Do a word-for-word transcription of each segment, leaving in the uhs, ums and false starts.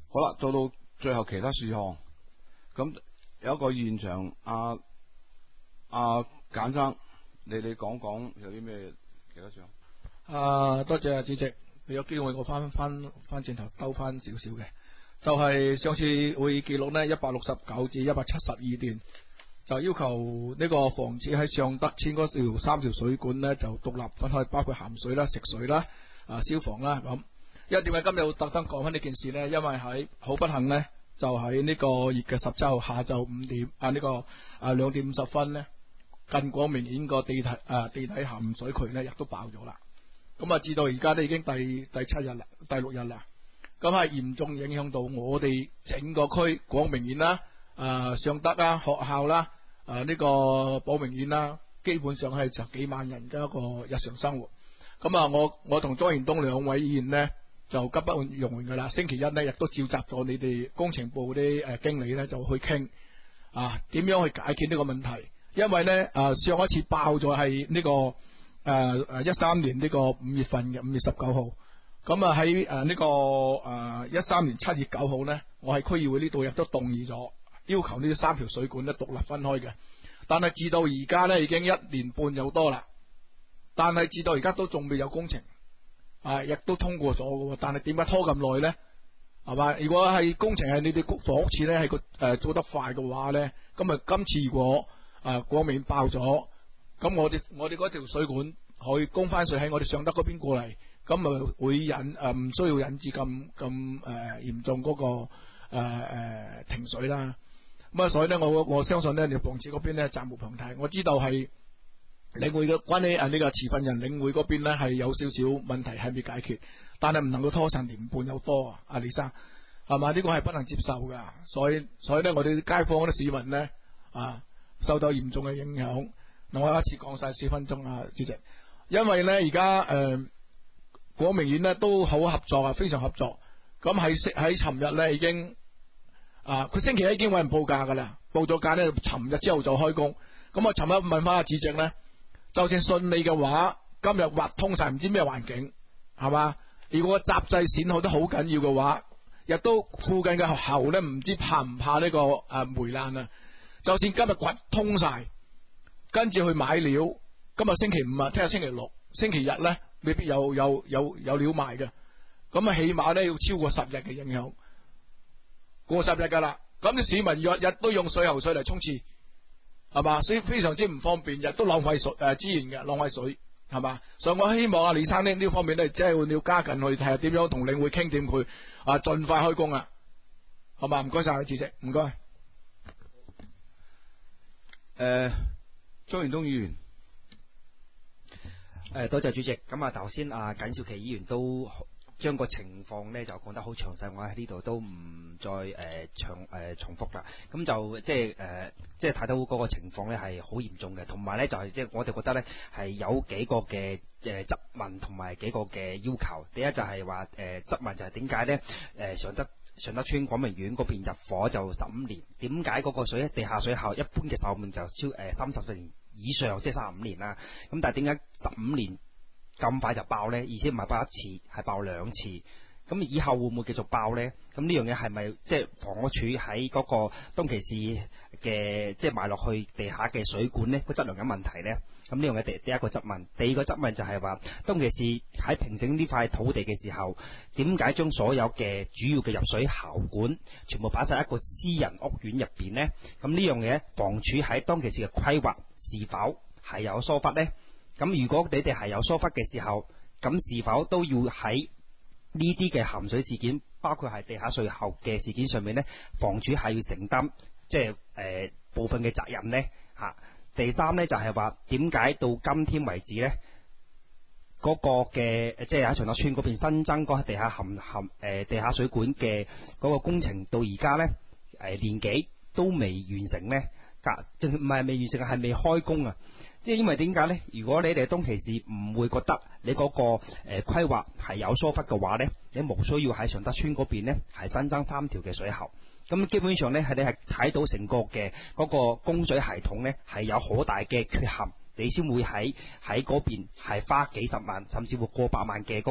好啦，到到最後其他事項，咁有一個現場，阿阿簡生，你哋講講有啲咩其他事項？ 啊，多謝啊，主席，你有機會我翻翻翻轉頭兜翻少少嘅，就係、是、上次會議記錄呢，一百六十九至一百七十二段，就要求呢個房署喺尚德村嗰條三條水管呢，就獨立分開，包括鹹水啦、食水啦、啊消防啦咁。因為點解今日特登講翻呢件事呢？因為喺好不幸呢，就喺呢個月嘅十七號下晝五點啊呢、這個啊兩點五十分呢，近廣明縣個地底啊地底鹹水渠呢，亦都爆咗啦。咁啊，至到而家都已經第第七日啦，第六日啦。咁係嚴重影響到我哋整個區廣明縣啦、啊尚德啦、學校啦、啊呢、這個寶明縣啦，基本上係十幾萬人嘅一個日常生活。咁啊，我我同莊賢東兩位議員呢，就急不容緩噶啦。星期一呢，亦都召集咗你哋工程部啲誒經理呢，就去傾啊點樣去解決呢個問題。因為呢，啊上一次爆咗係呢個誒誒一三年呢個五月份嘅五月十九號。咁啊喺誒呢個誒一三年七月九號呢，我喺區議會呢度亦都動議咗，要求呢三條水管呢獨立分開嘅。但係至到而家呢，已經一年半有多啦，但係至到而家都仲未有工程。啊，亦都通過咗嘅，但係點解拖咁耐呢？係嘛？如果係工程係你哋房屋署呢係個誒做得快嘅話呢，咁啊今次如果誒廣明爆咗，咁我哋我哋嗰條水管可以供翻水喺我哋尚德嗰邊過嚟，咁啊會引誒唔、呃、需要引致咁咁誒嚴重嗰、嗰個誒誒、呃、停水啦。咁啊，所以呢，我我相信呢，你房署嗰邊呢責無旁貸。我知道係。領會嘅關於啊呢個持份人領會嗰邊呢係有少少問題係未解決，但係唔能夠拖成年半有多啊！阿李生係嘛？呢個係不能接受噶，所以所以呢，我哋街坊嗰啲市民呢，啊受到嚴重嘅影響。嗱，我一次講晒四分鐘啊，主席，因為呢，而家誒廣明縣呢都好合作啊，非常合作。咁喺喺尋日呢已經啊，佢星期一已經搵人報價噶啦，報咗價呢，尋日之後就開工。咁我尋日問翻阿主席呢。就算順利嘅話，今日挖通晒唔知咩環境，係嘛？如果個閘制損耗得好緊要嘅話，亦都附近嘅喉咧唔知怕唔怕呢、這個誒、呃、霉爛啊？就算今日掘通晒，跟住去買料，今日星期五啊，聽日星期六、星期日咧，未必有有有有料賣嘅。咁啊，起碼咧要超過十日嘅影響，過十日噶啦。咁啲市民日日都用水喉水嚟沖廁。係嘛，所以非常之唔方便，亦都浪費水誒資源嘅，浪費水係嘛。所以我希望阿李生呢呢方面咧，即係要加緊去睇下點樣同領會傾掂佢啊，盡快開工啦，好嘛？唔該晒，主席，唔該。 誒，莊賢東議員， 誒，多謝主席。咁啊，頭先啊簡少琪議員都將個情況咧就講得好詳細，我喺呢度都唔再誒、呃、長誒、呃、重複啦。咁就即係誒即係睇到嗰個情況咧係好嚴重嘅，同埋咧就係即係我哋覺得咧係有幾個嘅誒質問同埋幾個嘅要求。第一就係話誒質問就係點解咧誒尚德尚德村廣明苑嗰邊入伙就十五年，點解嗰個水地下水喉一般嘅壽命就超誒三十年以上，即係三十五年啦？咁但係點解十五年咁快就爆呢？而且唔係爆一次，係爆兩次。咁以後會唔會繼續爆呢？咁呢樣嘢係咪即係房屋署喺嗰個當其時嘅即係埋落去地下嘅水管呢個質量有問題呢？咁呢樣嘢第第一個質問。第二個質問就係話，當其時喺平整呢塊土地嘅時候，點解將所有嘅主要嘅入水喉管全部擺晒一個私人屋苑入邊呢？咁呢樣嘢房署喺當其時嘅規劃是否係有疏忽呢？咁如果你哋係有疏忽嘅時候，咁是否都要喺呢啲嘅鹹水事件，包括係地下水喉嘅事件上面呢，房署係要承擔即係誒部分嘅責任呢？吓、啊，第三呢，就係話點解到今天為止呢，嗰、那個嘅即係喺尚德村嗰邊新增嗰地下鹹鹹誒地下水管嘅嗰個工程到而家呢，誒、呃、年幾都未完成呢？隔唔係未完成，係未開工啊！即係因為點解呢？如果你哋當其時唔會覺得你嗰個誒規劃係有疏忽嘅話呢，你無需要喺尚德村嗰邊呢係新增三條嘅水喉。咁基本上呢，係你係睇到成個嘅嗰個供水系統呢係有好大嘅缺陷，你先會喺喺嗰邊係花幾十萬甚至乎過百萬嘅嗰個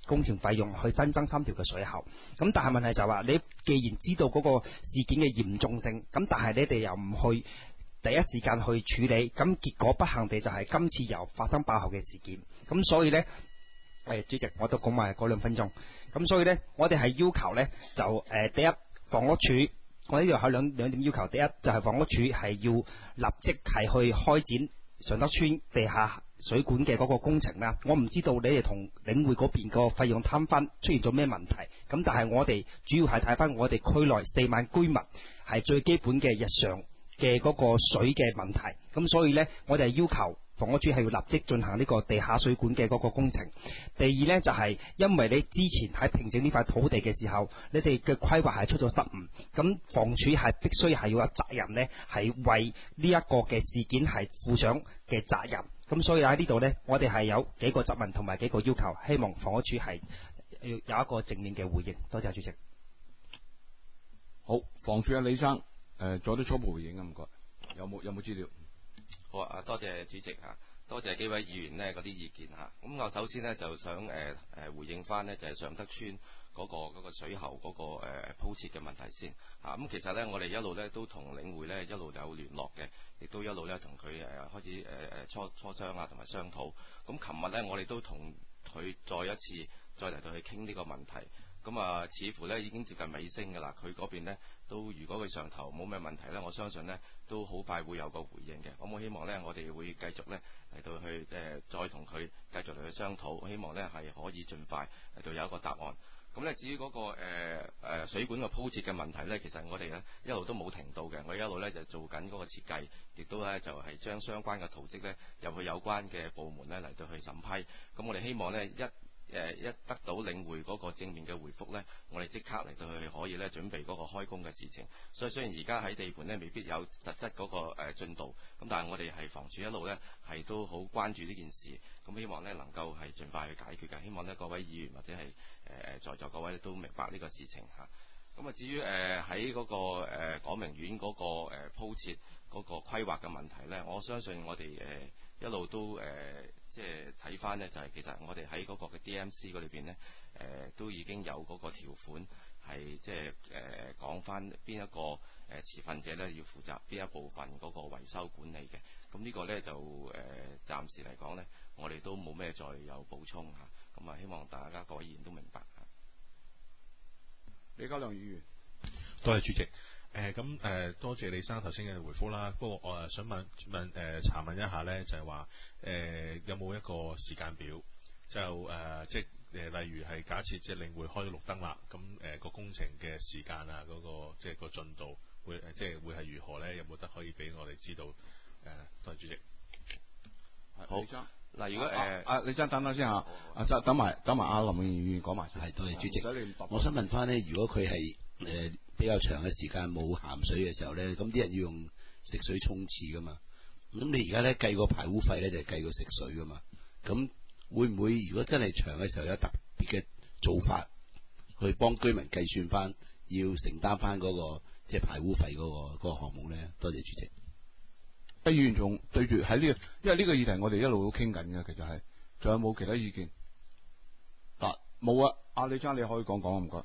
工程費用去新增三條嘅水喉。咁但係問題就話，你既然知道嗰個事件嘅嚴重性，咁但係你哋又唔去第一時間去處理，咁結果不幸地就係今次又發生爆喉嘅事件。咁所以呢，誒主席我都講埋嗰兩分鐘。咁所以呢，我哋係要求呢，就誒、呃、第一房屋署。我呢度有兩兩點要求，第一就係、是、房屋署係要立即係去開展尚德邨地下水管嘅嗰個工程啦。我唔知道你哋同領匯嗰邊個費用攤分出現咗咩問題，咁但係我哋主要係睇翻我哋區內四萬居民係最基本嘅日常嘅嗰個水嘅問題，咁所以呢，我哋係要求房屋署係要立即進行呢個地下水管嘅嗰個工程。第二呢，就係、是、因為你之前喺平整呢塊土地嘅時候，你哋嘅規劃係出咗失誤，咁房署係必須係要有責任呢，係為呢一個嘅事件係負上嘅責任。咁所以喺呢度呢，我哋係有幾個質問同埋幾個要求，希望房屋署係要有一個正面嘅回應。多謝主席。 好，房署阿李生，誒、呃，做啲初步回應啊，唔該。有冇有冇資料？ 好啊，多謝主席嚇，多謝幾位議員呢嗰啲意見嚇。咁我首先呢，就想誒誒、呃、回應翻呢，就係尚德邨嗰、嗰個嗰個水喉嗰、嗰個誒、呃、鋪設嘅問題先嚇。咁、啊、其實呢，我哋一路呢都同領匯呢一路有聯絡嘅，亦都一路呢同佢誒開始誒誒、呃、初初商啊同埋商討。咁琴日呢，我哋都同佢再一次再嚟到去傾呢個問題。咁啊，似乎咧已經接近尾聲㗎啦。佢嗰邊呢，都如果佢上頭冇咩問題呢，我相信呢都好快會有個回應嘅。咁我希望呢，我哋會繼續呢嚟到去誒、呃，再同佢繼續嚟去商討。希望呢係可以盡快嚟到有一個答案。咁呢，至於嗰、那個誒、呃呃、水管嘅鋪設嘅問題呢，其實我哋呢一路都冇停到嘅。我一路呢就做緊嗰個設計，亦都呢就係、是、將相關嘅圖則呢入去有關嘅部門呢嚟到去審批。咁我哋希望呢一誒一得到領匯嗰個正面嘅回覆呢，我哋即刻嚟到去可以呢準備嗰個開工嘅事情。所以雖然而家喺地盤呢未必有實質嗰個誒進度，咁但係我哋係房署一路呢係都好關注呢件事，咁希望呢能夠係盡快去解決嘅。希望呢各位議員或者係誒誒在座各位都明白呢個事情嚇。咁啊至於誒喺嗰個誒廣明苑嗰個誒鋪設嗰個規劃嘅問題呢，我相信我哋誒一路都誒。呃即係睇翻呢，就係、是、其實我哋喺嗰個嘅 D M C 嗰裏邊呢，誒、呃、都已經有嗰個條款係即係誒講翻邊一個誒、呃、持份者呢要負責邊一部分嗰個維修管理嘅。咁呢個呢，就誒、呃、暫時嚟講呢，我哋都冇咩再有補充嚇。咁啊，希望大家各位議員都明白嚇。 李家亮議員， 多謝主席。誒咁誒多謝李生頭先嘅回覆啦。不過我誒想問問誒、呃、查問一下咧，就係話誒有冇一個時間表？就誒、呃、即係誒、呃、例如係假設即係領匯開咗綠燈啦，咁誒個工程嘅時間啊，嗰、那個即係個進度會誒即係會係如何咧？有冇得可以俾我哋知道？誒、呃，多謝主席。 好。 李生嗱，如果誒啊，啊李生等等先嚇，啊等等埋等埋阿林議員講埋先。 係多謝主席。我想問翻咧，如果佢係誒比較長嘅時間冇鹹水嘅時候咧，咁啲人要用食水沖廁噶嘛？咁你而家咧計個排污費咧就係計個食水噶嘛？咁會唔會如果真係長嘅時候有特別嘅做法去幫居民計算翻，要承擔翻嗰個即係排污費嗰個嗰個項目咧？多謝主席。 議員仲對住喺呢個，因為呢個議題我哋一路都傾緊嘅，其實係仲有冇其他意見？嗱，冇啊，阿李生你可以講講唔該。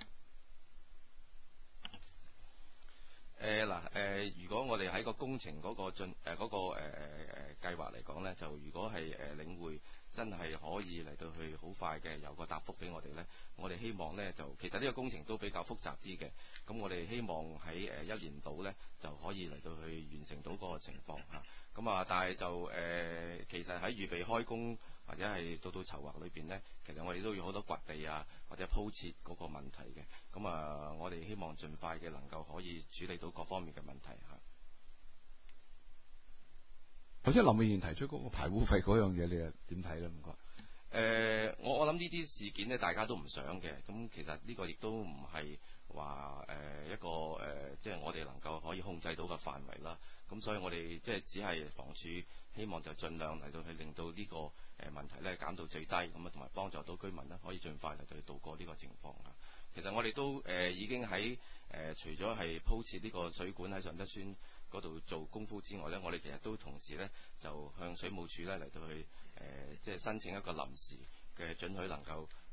誒嗱誒，如果我哋喺個工程嗰個進誒嗰個誒誒誒計劃嚟講咧，就如果係誒領匯真係可以嚟到去好快嘅有個答覆俾我哋咧，我哋希望咧就其實呢個工程都比較複雜啲嘅，咁我哋希望喺誒一年度咧就可以嚟到去完成到嗰個情況嚇。咁啊，但係就誒、呃、其實喺預備開工或者係到到籌劃裏邊咧，其實我哋都有好多掘地啊或者鋪設嗰個問題嘅。咁啊，我哋希望盡快嘅能夠可以處理到各方面嘅問題嚇。 頭先林議員提出嗰個排污費嗰樣嘢，你又點睇咧？唔該。 誒、呃，我我諗呢啲事件咧，大家都唔想嘅。咁其實呢個亦都唔係話誒一個誒，即、呃、係、就是、我哋能夠可以控制到嘅範圍啦。咁所以我哋即係只係房署希望就盡量嚟到去令到呢個誒問題咧減到最低，咁啊同埋幫助到居民咧可以盡快嚟到去渡過呢個情況啊。其實我哋都誒、呃、已經喺誒、呃、除咗係鋪設呢個水管喺尚德邨嗰度做功夫之外咧，我哋其實都同時咧就向水務署咧嚟到去誒即係申請一個臨時嘅准許能夠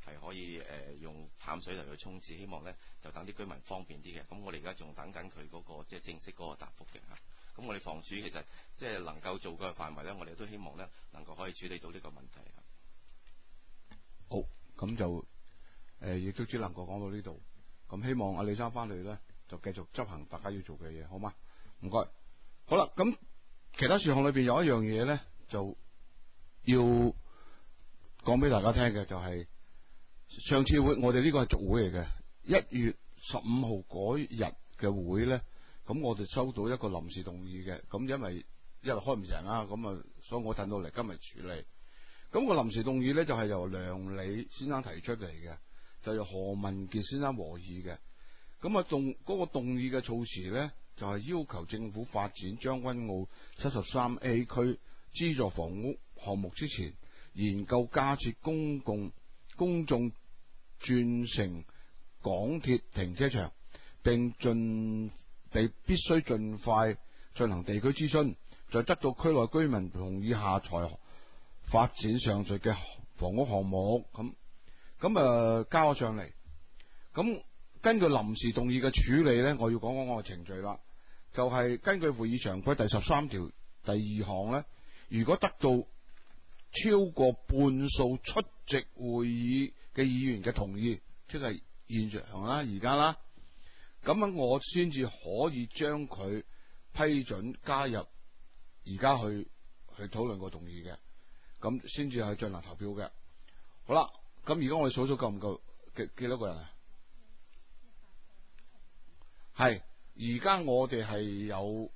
係可以誒、呃、用淡水嚟去沖廁，希望咧就等啲居民方便啲嘅。咁我哋而家仲等緊佢嗰個即係正式嗰個答覆嘅嚇。咁我哋房署其實即係能夠做嘅範圍咧，我哋都希望咧能夠可以處理到呢個問題嚇。 好，咁就誒亦、呃、都只能夠講到呢度。咁希望阿李生翻嚟咧就繼續執行大家要做嘅嘢，好嗎？唔該。好啦，咁其他事項裏邊有一樣嘢咧就要講俾大家聽嘅，就係、是、上次會我哋呢個係續會嚟嘅，一月十五號嗰日嘅會咧，咁我哋收到一個臨時動議嘅，咁因為一路開唔成啊，咁啊，所以我等到嚟今日處理。咁、個臨時動議咧就係、是、由梁理先生提出嚟嘅，就由何文傑先生和議嘅。咁啊動嗰、嗰個動議嘅措辭咧，就係、是、要求政府發展將軍澳七十三 A 區資助房屋項目之前，研究加設公共公眾轉乘港鐵停車場，並盡地必須盡快進行地區諮詢，在得到區內居民同意下才發展上述嘅房屋項目。咁咁啊交咗上嚟。咁根據臨時動議嘅處理呢，我要講講我嘅程序啦。就係、是、根據會議常規第十三條第二項呢，如果得到超過半數出席會議嘅議員嘅同意，即係現場啦、而家啦，咁樣我先至可以將佢批准加入而家去去討論個動議嘅，咁先至係進行投票嘅。好啦，咁而家我哋數數夠唔夠幾幾多個人啊？係，而家我哋係有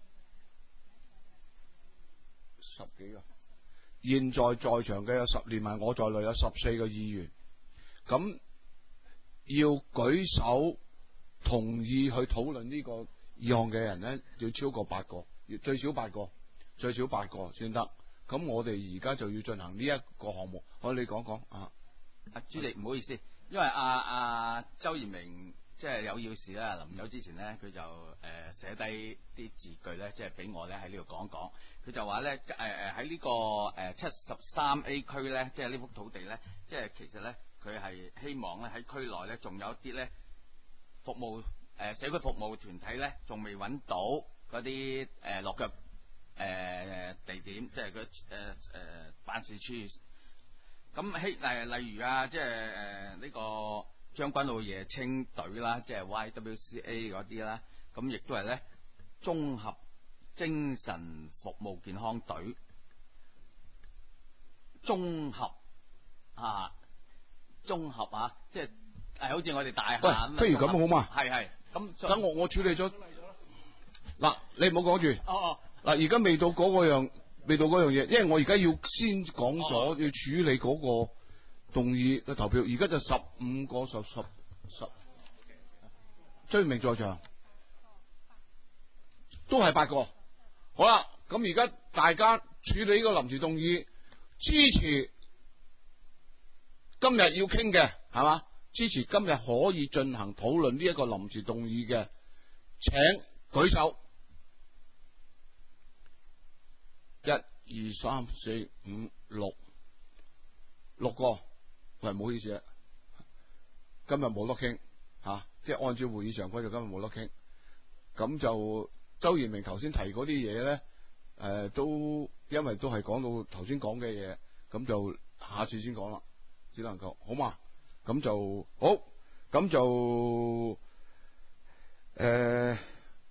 十幾個。現在在場嘅有十，連埋我在內有十四個議員，咁要舉手同意去討論呢個議項嘅人呢，要超過八個，最少八個，最少八個先得。咁我哋而家就要進行呢一個項目，我哋講講啊。 阿主席唔好意思，因為阿阿周賢明即係有要事啦，臨走之前呢，佢就誒寫低啲字句咧，即係俾我咧喺呢度講講。佢就話咧誒誒喺呢個誒七十三 A 區咧，即係呢幅土地咧，即係其實咧佢係希望咧喺區內咧仲有一啲咧服務誒、呃、社區服務團體咧，仲未揾到嗰啲誒落腳誒、呃、地點，即係佢誒誒辦事處。咁希誒例如啊，即係誒呢個將軍澳夜青隊啦，即係 Y W C A 嗰啲啦，咁亦都係咧綜合精神服務健康隊，綜合啊，綜合啊，即係誒好似我哋大廈。 喂，不如咁好嘛？ 係係，咁等我我處理咗。嗱，你唔好講住。 哦哦。 嗱，而家未到嗰個樣，未到嗰樣嘢，因為我而家要先講咗，哦、要處理嗰個動議嘅投票。而家就十五個十十十，追明在場，都係八個。好啦，咁而家大家處理呢個臨時動議，支持今日要傾嘅係嘛？支持今日可以進行討論呢一個臨時動議嘅，請舉手。一、二、三、四、五、六，六個。喂，唔好意思啊，今日冇得傾吓，即係按照會議常規就今日冇得傾。咁就周賢明頭先提嗰啲嘢咧，誒、呃，都因為都係講到頭先講嘅嘢，咁就下次先講啦，只能夠好嘛？咁就好，咁就誒、呃，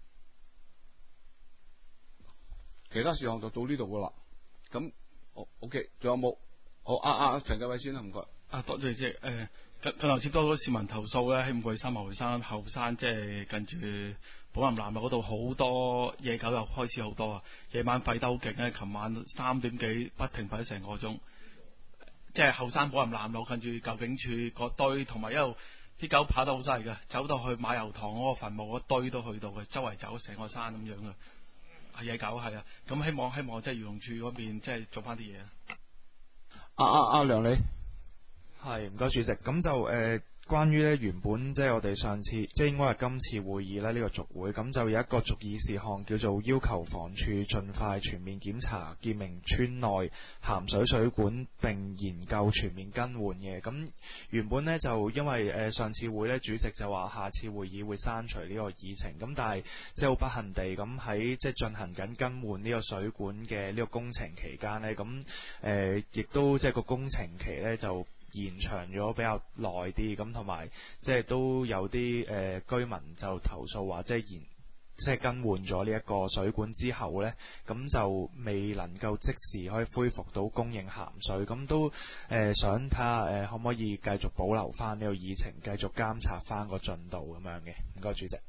其他事項就到呢度噶啦。咁，好 OK， 仲有冇？好，阿阿陳繼偉先啦，唔該。 啊，多謝主席。誒，近近來接到好多市民投訴咧，喺五桂三後山後山，即係近住寶林南路嗰度好多野狗又開始好多啊！夜晚吠得好勁咧，琴晚三點幾不停吠咗成個鐘，即係後山寶林南路近住舊警署嗰堆，同埋一路啲狗跑得好犀利嘅，走到去馬油塘嗰個墳墓嗰堆都去到嘅，周圍走成個山咁樣嘅，係野狗係啊！咁希望希望即係漁農處嗰邊即係做翻啲嘢啊！ 阿阿阿梁理。 係唔該主席，咁就誒、呃、 關於咧原本即係我哋上次即係應該係今次會議咧呢個續會，咁就有一個續議事項叫做要求房署盡快全面檢查建明村內鹹水水管並研究全面更換嘅。咁原本呢，就因為誒上次會咧主席就話下次會議會刪除呢個議程，咁但係即係好不幸地咁喺即係進行緊更換呢個水管嘅呢個工程期間呢，咁誒亦都即係個工程期呢就延長咗比較耐啲，咁同埋即係都有啲誒、呃、居民就投訴話，即係延即係更換咗呢一個水管之後呢，咁就未能夠即時可以恢復到供應鹹水，咁都誒、呃、想睇下誒可唔可以繼續保留翻呢個議程，繼續監察翻個進度咁樣嘅。唔該，主席。誒、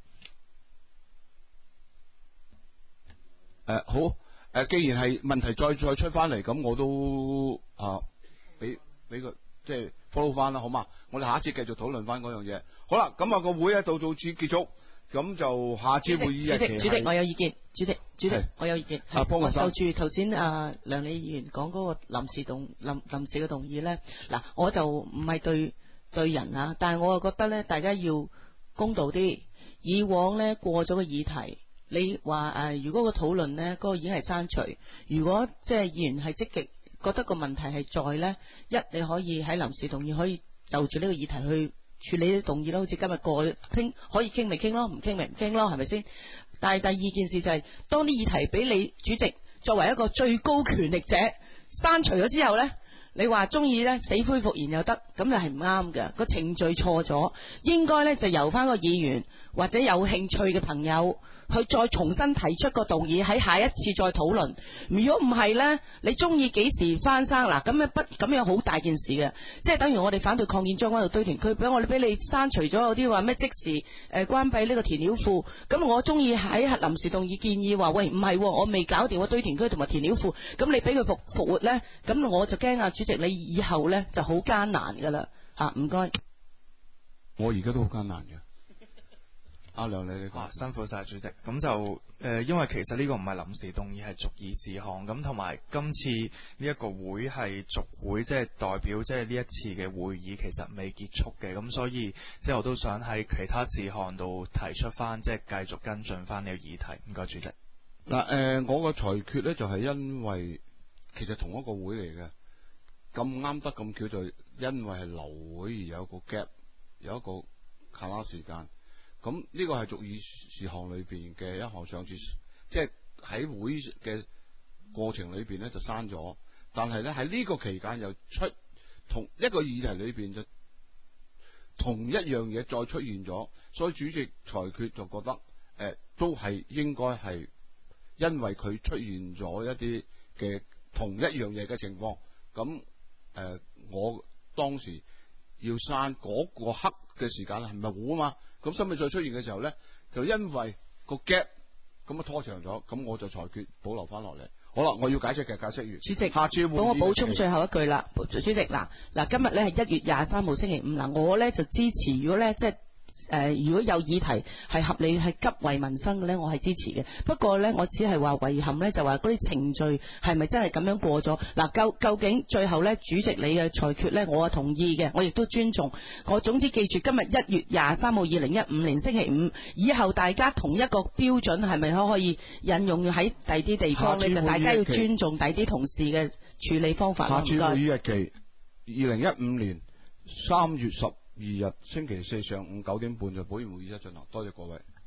呃、好誒、呃，既然係問題再再出翻嚟，咁我都啊俾俾個。即係 follow 翻啦，好嘛？我哋下一次繼續討論翻嗰樣嘢。好啦，咁啊個會咧到到此結束，咁就下次會議日期。 主席，主席，我有意見。主席，主席，我有意見。 啊，幫我就住頭先啊梁理議員講嗰個臨時動臨臨時嘅動議咧，嗱，我就唔係對對人啊，但係我又覺得咧，大家要公道啲。以往咧過咗個議題，你話誒、呃，如果個討論咧嗰個已經係刪除，如果即係議員係積極。覺得個問題係在呢，一你可以喺臨時動議可以就住呢個議題去處理啲動議咯，好似今日過傾可以傾咪傾咯，唔傾咪唔傾咯，係咪先？但係第二件事就係、是，當啲議題俾你主席作為一個最高權力者刪除咗之後呢，你話中意呢死灰復燃又得，咁就係唔啱嘅，個程序錯咗，應該呢就由翻個議員或者有興趣嘅朋友。去再重新提出個動議，喺下一次再討論。如果唔係呢，你中意幾時翻生嗱？咁樣不咁樣好大件事嘅，即係等於我哋反對擴建將軍澳堆填區，俾我哋俾你刪除咗有啲話咩即時誒、呃、關閉呢個填料庫。咁我中意喺臨時動議建議話，喂唔係、哦，我未搞掂個堆填區同埋填料庫，咁你俾佢復復活呢？咁我就驚啊！主席你以後呢就好艱難噶啦嚇，唔、啊、該。 我而家都好艱難嘅。阿梁你你講、 啊，辛苦晒主席。咁就誒、呃，因為其實呢個唔係臨時動議，係續議事項。咁同埋今次呢一個會係續會，即係代表即係呢一次嘅會議其實未結束嘅。咁所以即係我都想喺其他事項度提出翻，即係繼續跟進翻呢個議題。唔該，主席。 嗱誒、呃，我個裁決呢，就係、是、因為其實同一個會嚟嘅，咁啱得咁叫做因為係流會而有個 gap， 有一個卡拉時間。咁呢個係續議事項裏邊嘅一項，上次即係喺會嘅過程裏邊咧就刪咗，但係咧喺呢個期間又出同一個議題裏邊就同一樣嘢再出現咗，所以主席裁決就覺得誒、呃、都係應該係因為佢出現咗一啲嘅同一樣嘢嘅情況，咁誒、呃、我當時要刪嗰個刻嘅時間係咪好啊嘛？咁新嘅再出現嘅時候咧，就因為個 gap 咁啊拖長咗，咁我就裁決保留翻落嚟。好啦，我要解釋嘅解釋完。 主席， 下次會幫我補充最後一句啦，主席嗱嗱，今日咧係一月廿三號星期五嗱，我咧就支持，如果咧即係。誒、呃，如果有議題係合理係急為民生嘅呢，我係支持嘅。不過呢，我只係話遺憾呢，就話嗰啲程序係咪真係咁樣過咗？嗱，究究竟最後呢，主席你嘅裁決呢，我係同意嘅，我亦都尊重。我總之記住，今日一月廿三號二零一五年星期五以後，大家同一個標準係咪可可以引用喺第啲地方呢？就大家要尊重第啲同事嘅處理方法。 下次會議日期二零一五年三月十二日星期四上午九點半，在保研會議室進行。多謝各位。